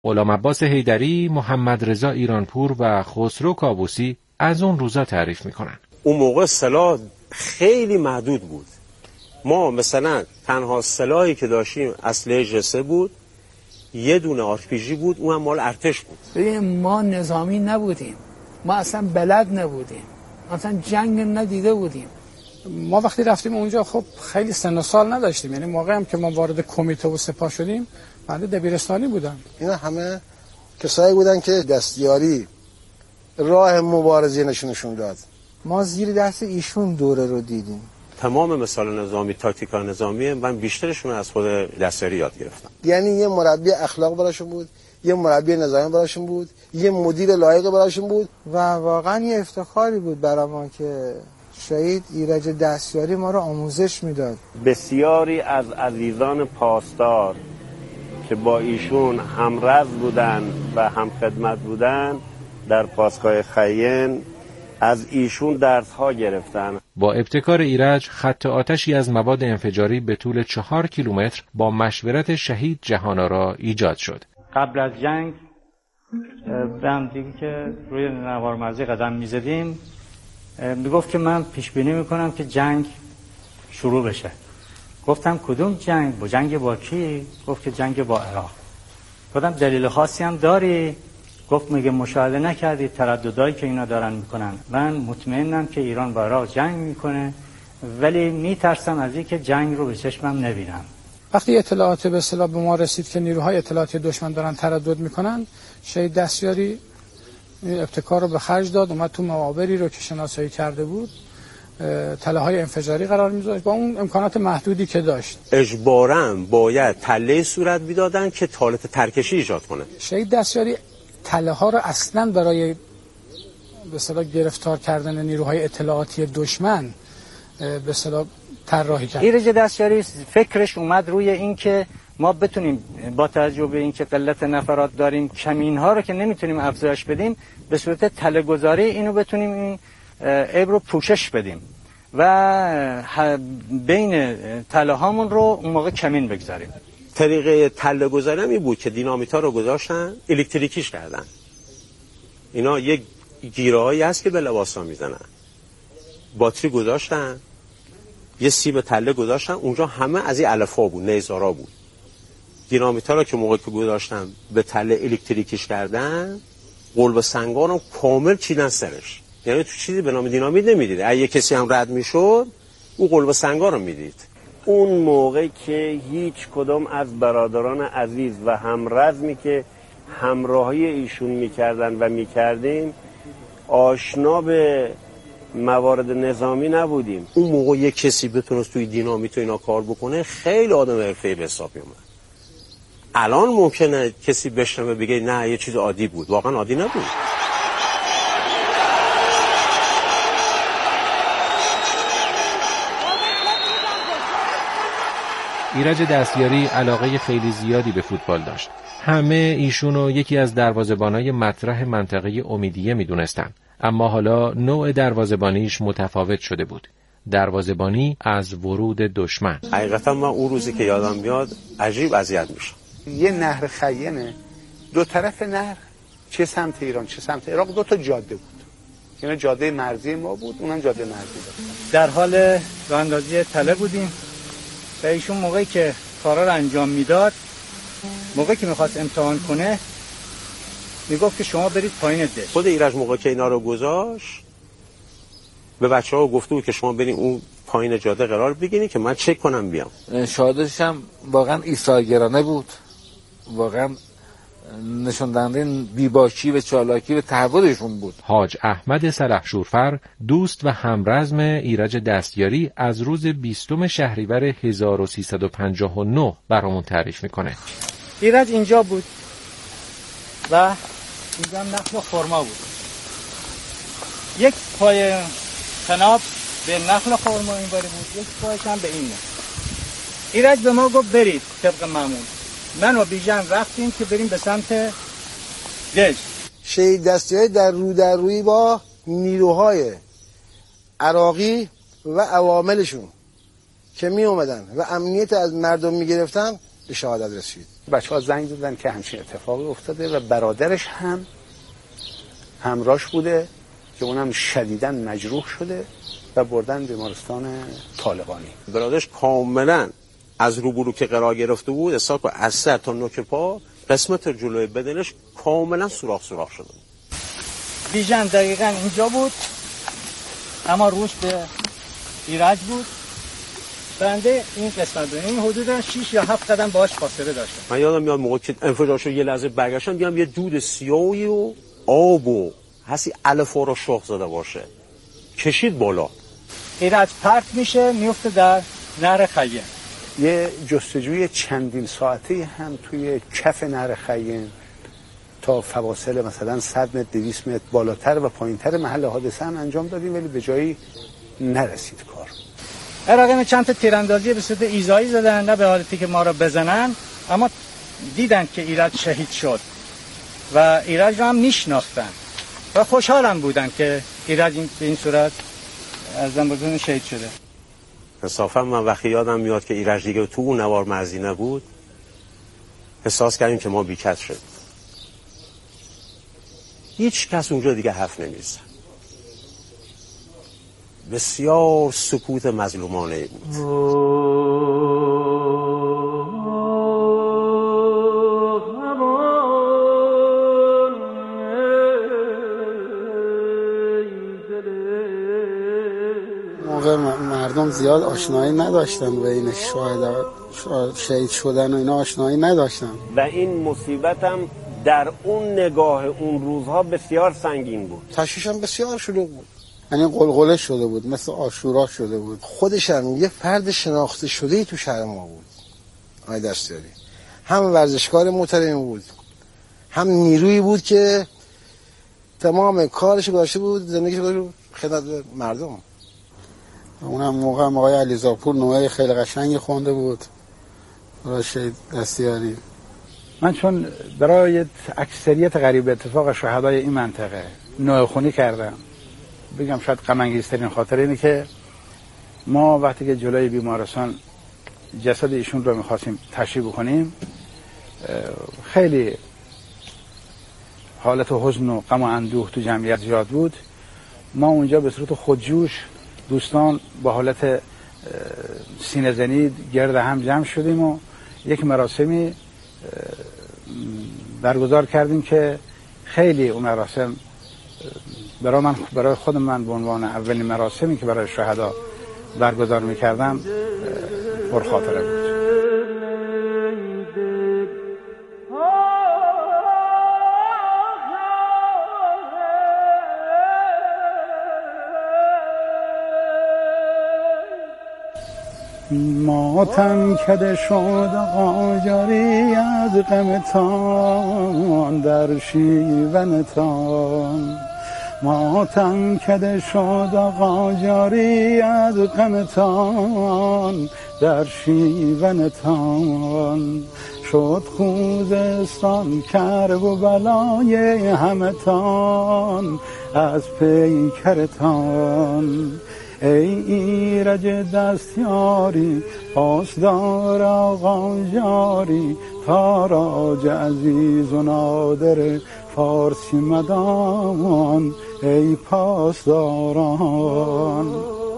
غلام عباس حیدری، محمد رضا ایرانپور و خسرو کابوسی از اون روزا تعریف میکنن. اون موقع سلاح خیلی محدود بود. ما مثلا تنها سلاحی که داشتیم اسلحه جسه بود، یه دونه RPG بود، اون هم مال ارتش بود. ما نظامی نبودیم، ما اصلا بلد نبودیم، اصلا جنگ ندیده بودیم. ما وقتی رفتیم اونجا خب خیلی سن و سال نداشتیم، یعنی موقعی هم که ما وارد کمیته و سپاه شدیم بنده دبیرستانی بودم. اینا همه کسایی بودن که دستیاری راه مبارزه نشون داد. ما زیر دست ایشون دوره رو دیدیم. تمام مثال نظامی، تاکتیکا نظامی من بیشترشون از خود دستیاری یاد گرفتم. یعنی یه مربی اخلاق براشون بود، یه مربی نظامی براشون بود، یه مدیر لایق براشون بود و واقعا یه افتخاری بود برای ما که شهید ایرج دستیاری ما رو آموزش میداد. بسیاری از عزیزان پاسدار که با ایشون همرز بودن و هم خدمت بودن در پاسگاه خیین از ایشون درس‌ها گرفتن. با ابتکار ایرج خط آتشی از مواد انفجاری به طول 4 کیلومتر با مشورت شهید جهان‌آرا ایجاد شد. قبل از جنگ به هم دیگه که روی نوار مرزی قدم می‌زدیم میگفت که من پیش بینی میکنم که جنگ شروع بشه. گفتم کدوم جنگ؟ با جنگ با کی؟ گفت که جنگ با عراق. گفتم دلیل خاصی هم داری؟ گفت میگه مشاهده نکردی ترددایی که اینا دارن میکنن؟ من مطمئنم که ایران با عراق جنگ میکنه، ولی میترسم از این که جنگ رو به چشمم نبینم. وقتی اطلاعات به اصطلاح به ما رسید که نیروهای اطلاعاتی دشمن دارن تردد میکنن، شهید دستیاری ابتکار رو به خرج داد، اومد تو معابری رو که شناسایی کرده بود تله‌های انفجاری قرار می‌ذاشت با اون امکانات محدودی که داشت. اجباراً باید تله صورت می‌دادن که تالت ترکشی ایجاد کنه. شهید دستیاری تله‌ها رو اصلاً برای به اصطلاح گرفتار کردن نیروهای اطلاعاتی دشمن به اصطلاح طراحی کرد. ایرج دستیاری فکرش اومد روی این که ما بتونیم با توجه به اینکه قلت نفرات داریم کمین‌ها رو که نمیتونیم افزایش بدیم، به صورت تله‌گذاری اینو بتونیم این عیب رو پوشش بدیم و بین تله‌هامون رو اون موقع کمین بگذاریم. طریقه تله‌گذاری هم این بود که دینامیت‌ها رو گذاشتن الکتریکیش کردن. اینا یک گیره‌هایی هست که به لباسا میزنن. باتری گذاشتن، یه سیب تله گذاشتن، اونجا همه از این الفا بود، نیزارا بود. دینامیت‌ها رو که موقعی که گذاشتن به تله الکتریکیش کردن، قلب سنگان رو کامل چیدن سرش. یعنی تو چیزی به نام دینامیت نمیدید. اگه کسی هم رد میشد اون قلب سنگان رو میدید. اون موقع که هیچ کدام از برادران عزیز و همرزمی که همراهی ایشون میکردن و میکردیم آشنا به موارد نظامی نبودیم. اون موقع یک کسی بتونست توی دینامیت و اینا کار بکنه خیلی آدم حرفه‌ای به حساب میومد. الان ممکنه کسی بشنوه بگه نه یه چیز عادی بود. واقعا عادی نبود. ایرج دستیاری علاقه خیلی زیادی به فوتبال داشت. همه ایشونو یکی از دروازه‌بانای مطرح منطقه امیدیه میدونستن. اما حالا نوع دروازه‌بانیش متفاوت شده بود. دروازه‌بانی از ورود دشمن. حقیقتا من اون روزی که یادم میاد عجیب اذیت میشم. یه نهر خیمه، دو طرف نهر چه سمت ایران چه سمت عراق دو تا جاده بود. اینا جاده مرزی ما بود، اونم جاده مرزی بود. در حال راه‌اندازی تله بودیم و ایشون موقعی که کارا رو انجام میداد، موقعی که میخواست امتحان کنه میگفت که شما برید پایین دشت. خود ایرج موقعی که اینا رو گذاشت به بچه‌ها گفته بود که شما برید اون پایین جاده قرار بگیرید که من چک کنم بیام. شهادتش هم واقعا ایثارگرانه بود. واقعا نشون دهنده بیباکی و چالاکی و تحولشون بود. حاج احمد سلحشورفر دوست و همرزم ایرج دستیاری از روز 20 شهریور 1359 برامون تعریف میکنه. ایرج اینجا بود و اینجا هم نخل خرما بود. یک پای تناب به نخل خرما این باری بود، یک پایش هم به این. ایرج به ما گفت برید طبق معمول. من و بیژن رفتیم که بریم به سمت دشت. شهید دستیاری در روی با نیروهای عراقی و عواملشون که می اومدن و امنیت از مردم می گرفتن به شهادت رسید. بچه‌ها زنگ دادن که همچین اتفاقی افتاده و برادرش هم همراهش بوده که اونم شدیداً مجروح شده و بردن بیمارستان طالقانی. برادرش کاملا از روبرو که قرار گرفته بود حساب از سر تا نوک پا قسمت جلوی بدنش کاملا سوراخ شده بود. بیژن دقیقاً اینجا بود، اما روش به ایرج بود. بنده این قسمت بود، این حدودا 6 یا 7 قدم باهاش فاصله داشتم. من یادم میاد موقع که انفجار شد یه لحظه برگشتم دیدم یه دود سیاهی و آب و حسی الفا رو شخ زده باشه کشید بالا. ایرج پرت میشه میفته در نهر خیام. یه جستجوی چندین ساعته هم توی کف نهر خیام تا فواصل مثلا 100 متر 200 متر بالاتر و پایینتر محل حادثه هم انجام دادیم ولی به جایی نرسید کار. عراقیان چند تا تیراندازی به صورت ایذایی زدن، نه به حالتی که ما را بزنن، اما دیدن که ایرج شهید شد و ایرج رو هم میشناختن و خوشحالم بودن که ایرج به این صورت از زنبازون شهید شده. انصافا من وقتی یادم میاد که ایرج دیگه تو اون نوار مرزی نبود احساس کردیم که ما بیکس شد. هیچ کس اونجا دیگه حرف نمیزد. بسیار سکوت مظلومانه بود. موقع مردم زیاد آشنایی نداشتن بین شهید شدن و اینا آشنایی نداشتن و این مصیبت هم در اون نگاه اون روزها بسیار سنگین بود. تشویش هم بسیار شلوغ بود، یعنی قلقله شده بود، مثل عاشورا شده بود. خودش هم یه فرد شناخته شده‌ای تو شهر ما بود. آقای دستیاری هم ورزشکار محترمی بود، هم نیرویی بود که تمام کارش گذاشته بود زندگیش رو خدمت مردم. اونم موقع آقای علیزاپور نوعی خیلی قشنگی خونده بود برای شهید دستیاری. من چون برای اکثریت غریب اتفاق شهدای این منطقه نوع خونی کردم، بگم شاید غم انگیزترین خاطر اینه که ما وقتی که جلوی بیمارستان جسد ایشون رو می‌خواستیم تشریح بکنیم خیلی حالت حزن و غم و اندوه تو جمعیت زیاد بود. ما اونجا به صورت خودجوش دوستان با حالت سینه زنی گرد هم جمع شدیم و یک مراسمی برگزار کردیم که خیلی اون مراسم برای خود من به عنوان اولین مراسمی که برای شهدا برگزار می‌کردم پرخاطره بود. ماتم کده شد قاجاری از غمتان در شیونتان، ماتم کده شد قاجاری از غمتان در شیونتان، شد خوزستان کرب و بلای همتان از پیکرتان. ای ایرج دستیاری پاسدار آقا جاری، تاراج عزیز و نادر فارسی مدان ای پاسداران.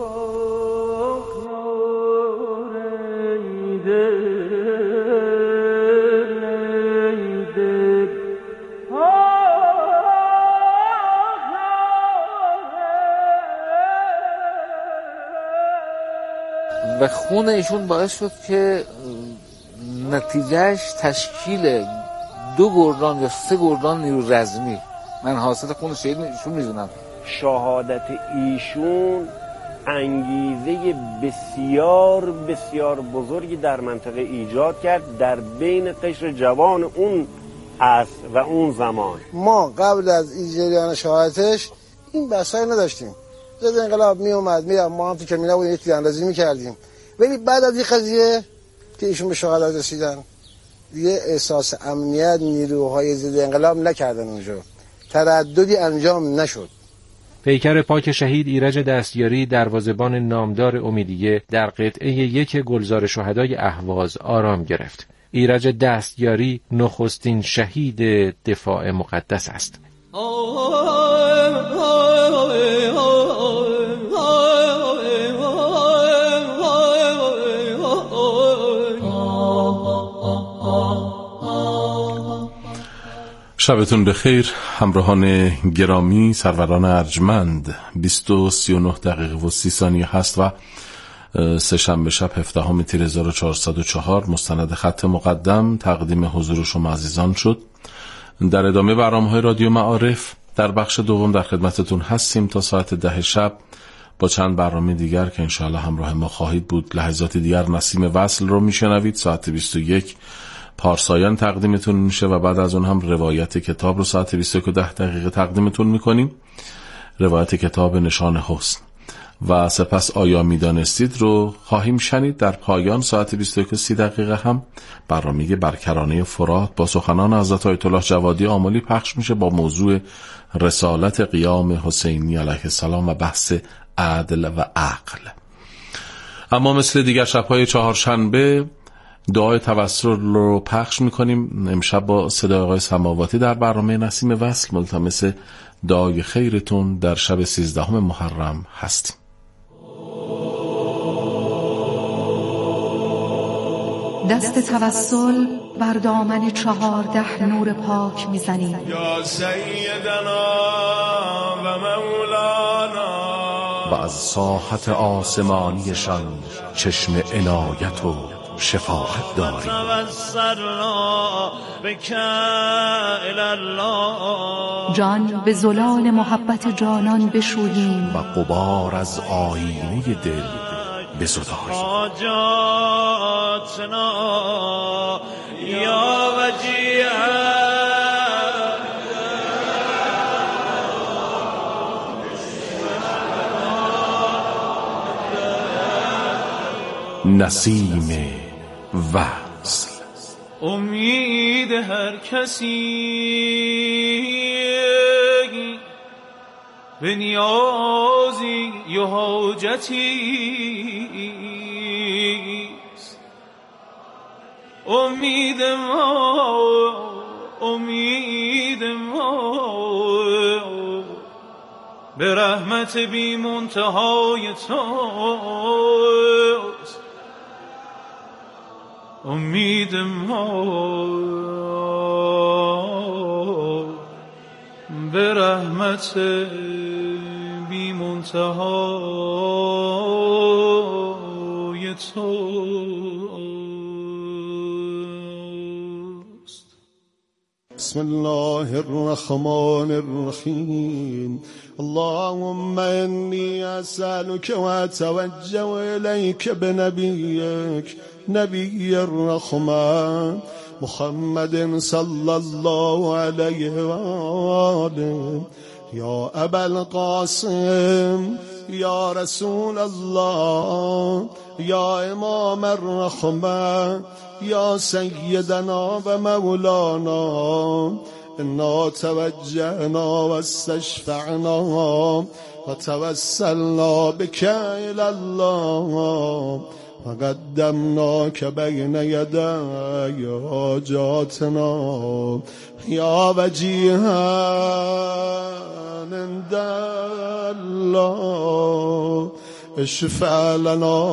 و خون ایشون باعث شد که نتیجهش تشکیل 2 گردان یا 3 گردان نیرو رزمی. من حاصل خون شهید ایشون میدونم. شهادت ایشون انگیزه بسیار بسیار بزرگی در منطقه ایجاد کرد در بین قشر جوان اون عصر و اون زمان. ما قبل از این جریان شهادتش این بحثایی نداشتیم. ضد انقلاب می اومد میرم ما هم تو کمیله بودیم یک تیراندازی میکردیم، ولی بعد از این قضیه که ایشون به شهادت رسیدن دیگه احساس امنیت نیروهای ضد انقلاب نکردن، اونجا ترددی انجام نشد. پیکر پاک شهید ایرج دستیاری دروازه‌بان نامدار امیدیه در قطعه 1 گلزار شهدای اهواز آرام گرفت. ایرج دستیاری نخستین شهید دفاع مقدس است. شبتون بخیر همراهان گرامی، سروران ارجمند. 20:39 هست و سه‌شنبه شب 17 تیر 1404 مستند خط مقدم تقدیم حضور شما عزیزان شد. در ادامه برنامه‌های رادیو معارف در بخش دوم در خدمتتون هستیم تا ساعت 10 شب با چند برنامه دیگر که انشاءالله همراه ما خواهید بود. لحظات دیگر نسیم وصل رو میشنوید. ساعت 21 پارسایان تقدیمتون میشه و بعد از اون هم روایت کتاب رو ساعت 21:10 تقدیمتون میکنیم. روایت کتاب نشان حسن و سپس آیا میدانستید رو خواهیم شنید. در پایان ساعت 21:30 هم برنامه برکرانه فرات با سخنان حضرت آیت الله جوادی آملی پخش میشه با موضوع رسالت قیام حسینی علیه السلام و بحث عدل و عقل. اما مثل دیگر شب‌های چهارشنبه دعای توسل رو پخش میکنیم. امشب با صدای آقای سماواتی در برنامه نسیم وصل ملتمس دعای خیرتون در شب 13 محرم هستیم. دست توسل بر دامن 14 نور پاک میزنیم. یا سیدنا و مولانا. و از ساحت آسمانیشان چشم عنایت و شفاعت داریم. جان به زلال محبت جانان بشوییم و غبار از آینه دل بزداییم. یا وجیه نسیم وصل. امید هر کسی به نیازی یا حاجتی است. امید ما به رحمت بی منتهای توست. امید ما به رحمت بی منتهای توست. بسم الله الرحمن الرحیم. اللهم إني أسألك وأتوجه إليك بنبيك نبي الرحمن محمد صلى الله عليه وآله. يا أبا القاسم يا رسول الله يا إمام الرحمة يا سيدنا ومولانا. إنا توجهنا واستشفعنا وتوسلنا بك إلى الله وقدمناك بين يدي حاجاتنا. يا وجيها عند الله اشفع لنا.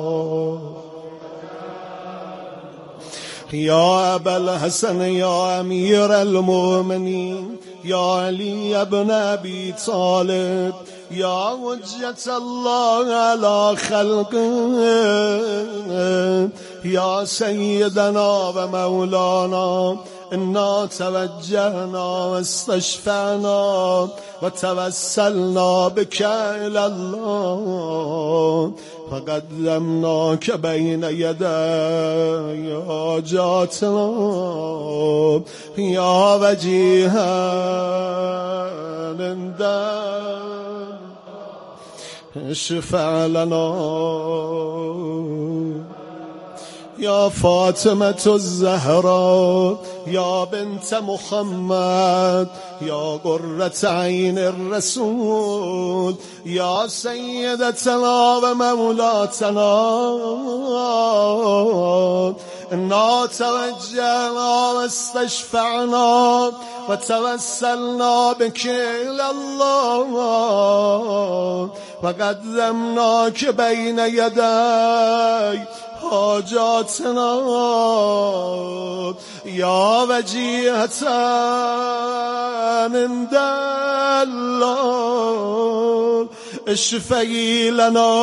يا أبا الحسن يا أمير المؤمنين يا علي بن أبي طالب يا حجة الله على خلقه يا سيدنا ومولانا. إنا توجهنا واستشفعنا وتوسلنا بك إلى الله فقدمناك بين يدي حاجاتنا. يا وجيها عند اشفع لنا. يا فاطمة الزهراء يا بنت محمد يا قرة عين الرسول يا سيدتنا ومولاتنا. إنا توجهنا واستشفعنا وتوسلنا بك إلى الله وقدمناك بين يدي حاجاتنا يا وجيهة عند الله اشفعي لنا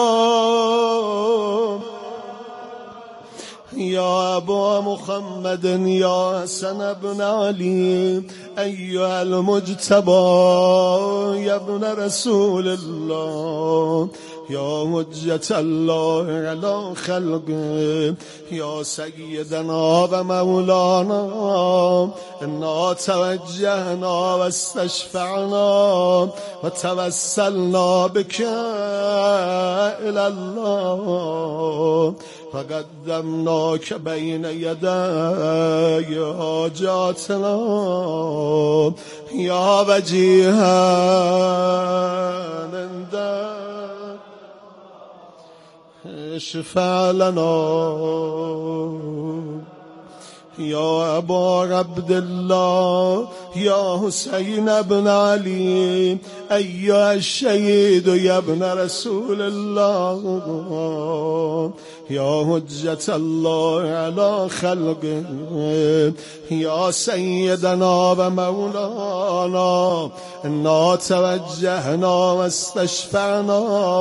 يا أبا محمد يا حسن بن علي أيها المجتبى يا ابن رسول الله يا حجة الله على خلقه يا سيدنا ومولانا إنا توجهنا واستشفعنا وتوسلنا بك إلى الله فقدمناك بين يدي حاجاتنا يا وجيها عندك اشفع لنا يا أبا عبد الله يا حسين بن علي أيها الشهيد يا ابن رسول الله يا حجة الله على خلقه يا سيدنا ومولانا إنا توجهنا واستشفعنا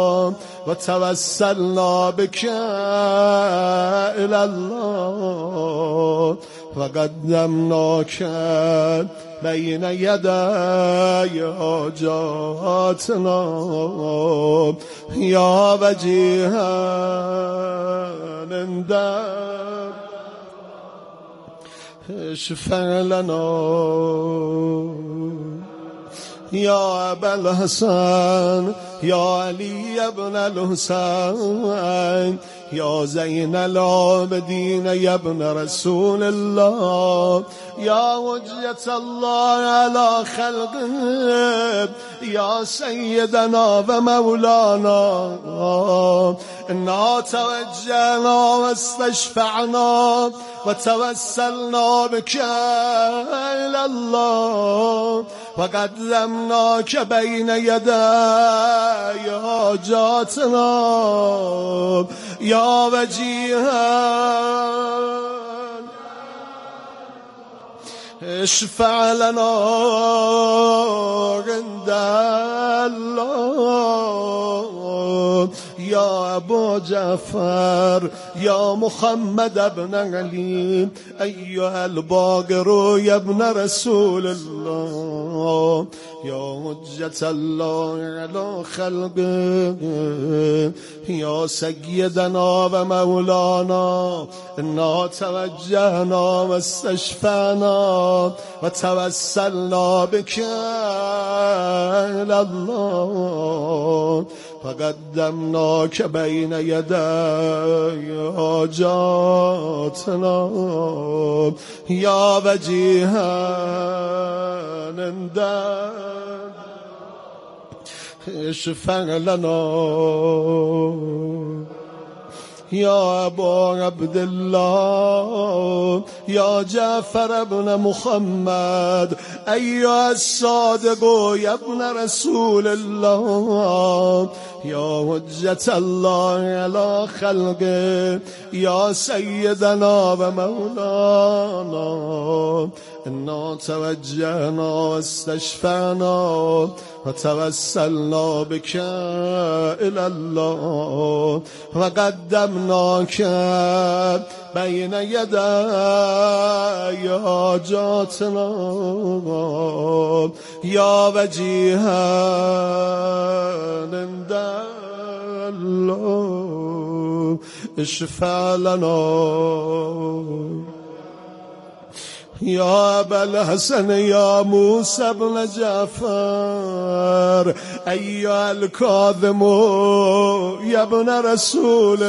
وتوسلنا بك إلى الله وقدمناك بين يدي حاجاتنا يا وجيها عندك اشفع لنا يا أبا الحسن يا علي بن الحسين يا زين العابدين يا ابن رسول الله يا حجة الله على خلقه يا سيدنا ومولانا إنا توجهنا واستشفعنا وتوسلنا بك إلى الله وقدمناك بين يدي حاجاتنا يا وجيها اشفع لنا عند الله يا أبو جعفر يا محمد بن علي أيها الباقر يا ابن رسول الله يا حجة الله على خلقه يا سيدنا ومولانا إنا توجهنا واستشفعنا وتوسلنا بك إلى الله فقدمناك بين يدي حاجاتنا يا وجيها عندك اشفع لنا يا أبا عبد الله يا جعفر بن محمد أيها الصادق يا ابن رسول الله يا حجة الله على خلقه يا سيدنا ومولانا إنا توجهنا واستشفعنا وتوسلنا بك إلى الله وقدمناك بين يدي حاجاتنا يا وجيها عند الله اشفع لنا يا أبا الحسن يا موسى بن جعفر أيها الكاظم يا ابن رسول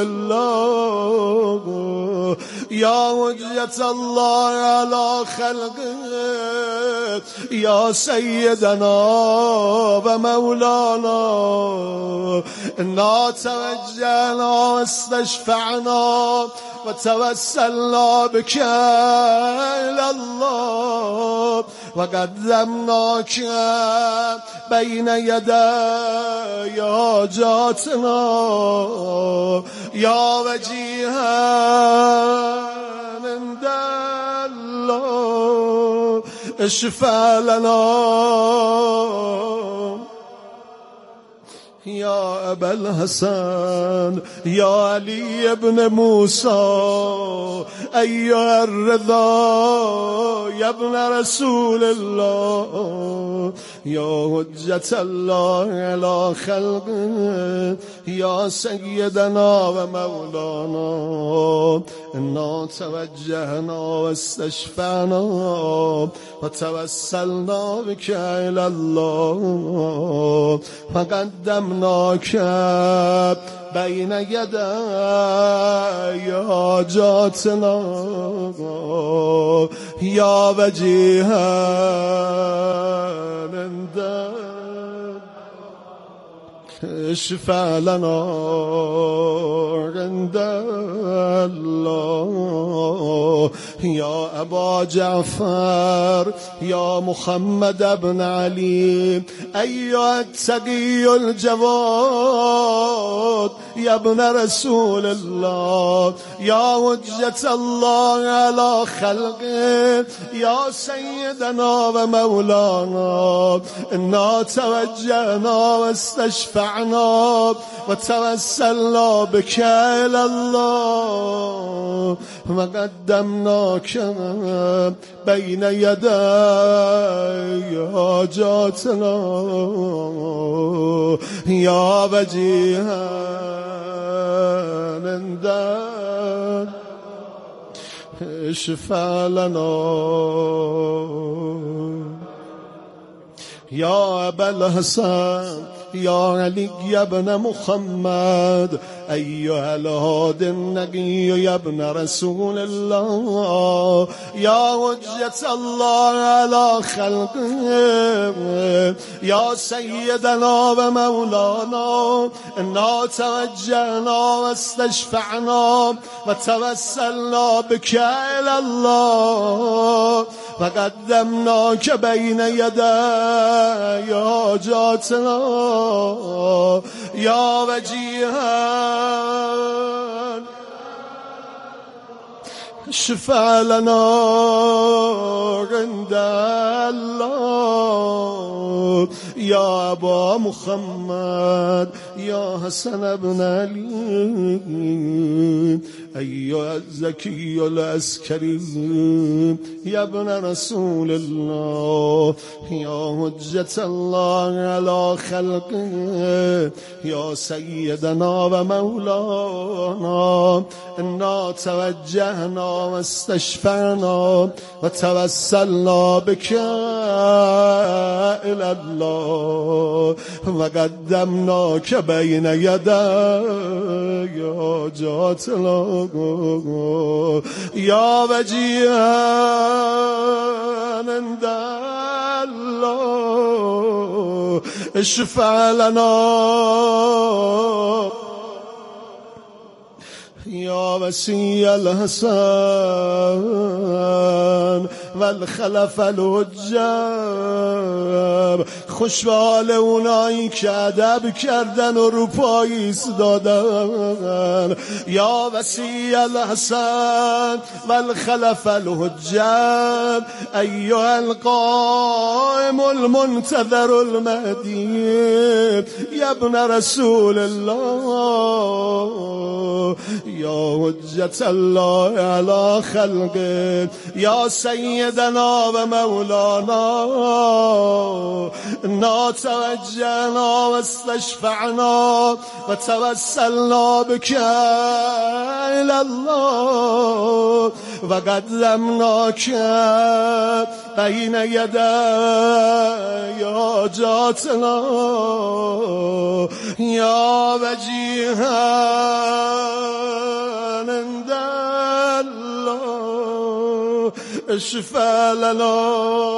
الله يا حجة الله على خلقه يا سيدنا ومولانا إنا توجهنا واستشفعنا وتوسلنا بك إلى الله وقدمناك بين يدي حاجاتنا يا وجيها عند الله اشفع لنا يا أبا الحسن يا علي بن موسى أيها الرضا يا ابن رسول الله يا حجة الله على خلقه يا سيدنا ومولانا إنا توجهنا واستشفعنا وتوسلنا بك إلى الله فقدمناك بين يدي حاجاتنا يا وجيها عند اشفع لنا عند الله يا أبا جعفر يا محمد بن علي أيها التقي الجواد يا ابن رسول الله يا حجة الله على خلقه يا سيدنا ومولانا إنا توجهنا واستشفعنا وتوسلنا بك إلى الله وقدمناك بين يدي حاجاتنا يا وجيها عند اشفع لنا يا أبا الحسن يا علي يا ابن محمد أيها الهادي النقي يا ابن رسول الله يا حجة الله على خلقه يا سيدنا ومولانا إنا توجهنا واستشفعنا وتوسلنا بك إلى الله وقدمناك بين يدي حاجاتنا يا وجيها اشفع لنا عند الله يا أبا محمد يا حسن بن علي أيها الزكي العسكري يا ابن رسول الله يا حجة الله على خلقه يا سيدنا ومولانا إنا توجهنا واستشفعنا وتوسلنا بك إلى الله وقدمناك بين يدي حاجاتنا يا وجيها عند الله اشفع لنا يا وسي الحسن والخلف الحجاب خوشحال اونایی که ادب کردن و رو پای ایستادن یا وسیع الحسن والخلف الحجاب ایها القائم المنتظر المهدی یا ابن رسول الله یا حجت الله علی خلقه یا سیدنا و مولانا توجهنا و استشفعنا و توسلنا بك إلى الله و قدمناك بين يدي حاجاتنا يا وجيها عند الله اشفع لنا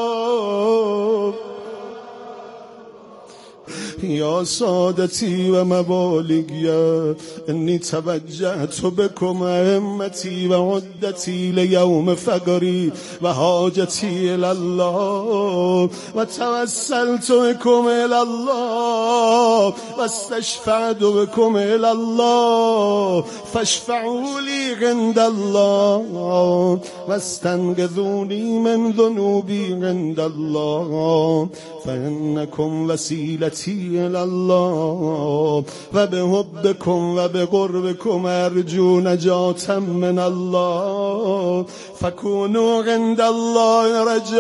يا سادتي ومبالغي إني توجهت بكم همتي وعدتي ليوم فقري وحاجتي إلى الله وتوسلت بكم إلى الله واستشفعت بكم إلى الله فاشفعوا لي عند الله واستنقذوني من ذنوبي عند الله فإنكم وسيلتي إلى الله وبحبكم وبقربكم أرجو نجاة من الله فكونوا عند الله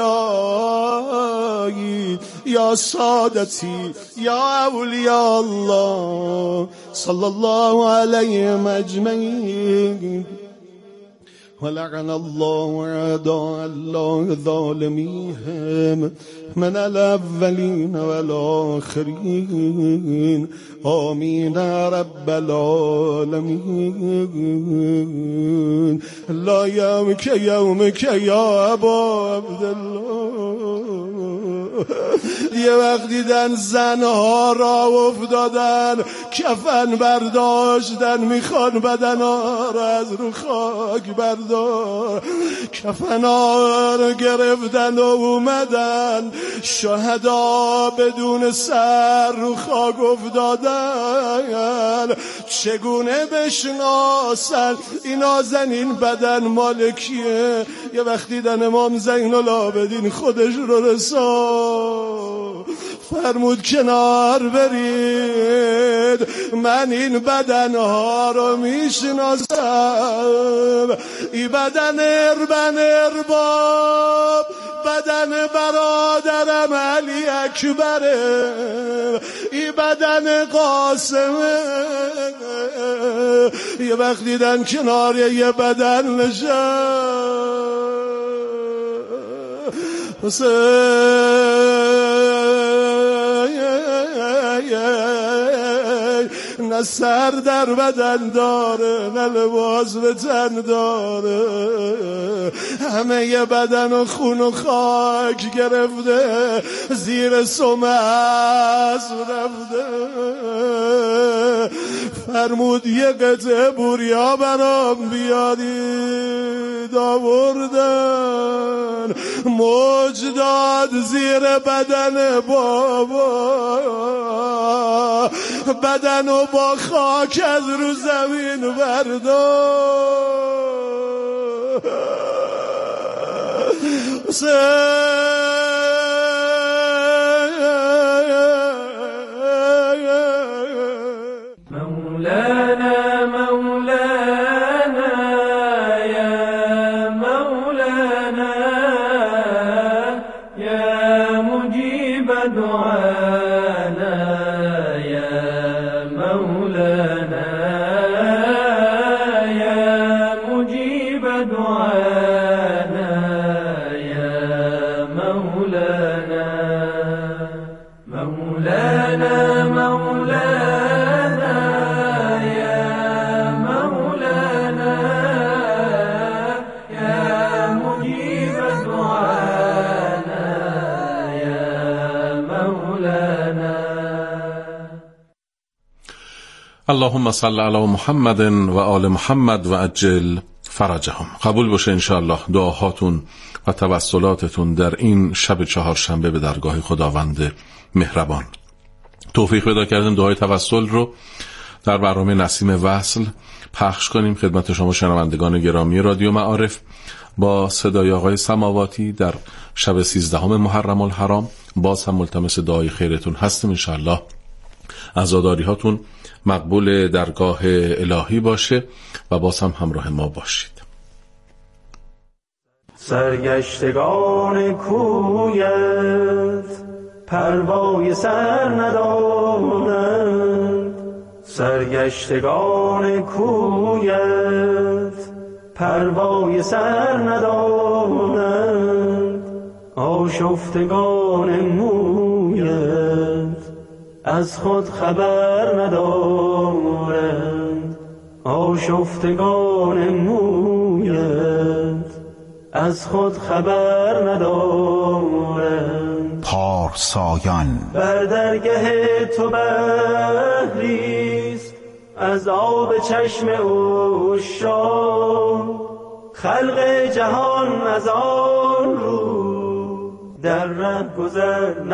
رجائي يا سادتي يا أولياء الله صلى الله عليهم أجمعين ولعن الله أعداء الله ظالميهم من الأولين والآخرين آمين رب العالمين لا يومك يا أبا عبد الله یه وقت دیدن زنها را افتادن کفن برداشتن میخوان بدنها را از رو خاک بردار کفنها را گرفتن و اومدن شهدا بدون سر رو خاک افتادن چگونه بشناسن اینا زنین بدن مالکیه یه وقت دیدن امام زین العابدین خودش رو رسان فرمود کنار برید من این بدنها رو میشناسم ای بدن ارباب بدن برادرم علی اکبره ای بدن قاسمه یه وقت دیدن کنار یه بدن نه سر در بدن داره نه لباس به تن داره همه یه بدن و خون و خاک گرفته زیر سمس رفته فرمود یه قطعه بوریا برام بیارید آوردن موجداد زیر بدن بابا بدن و با خاک از رو زمین مولانا مولانا يا مولانا يا مجيب دعانا يا مولانا يا مجيب دعانا يا مولانا مولانا مولانا يا مولانا يا مجيب دعانا يا مولانا اللهم صل علی محمد و آل محمد و عجل فرجهم. قبول باشه انشاءالله دعاهاتون و توسلاتتون در این شب چهارشنبه به درگاه خداوند مهربان. توفیق پیدا کردیم دعای توسل رو در برنامه نسیم وصل پخش کنیم خدمت شما شنوندگان گرامی رادیو معارف با صدای آقای سماواتی در شب 13 محرم الحرام. باز هم ملتمس دعای خیرتون هستیم انشاءالله عزاداری هاتون مقبول درگاه الهی باشه و باز هم همراه ما باشید. سرگشتگان کویت پروای سر ندارند سرگشتگان کویت، پروای سر ندارند آشفتگان مویت، از خود خبر ندارند آشفتگان مویت، از خود خبر ندارند. پارسایان بر درگه تو بحریست از آب چشم عشاق، خلق جهان از آن رو در ره گذر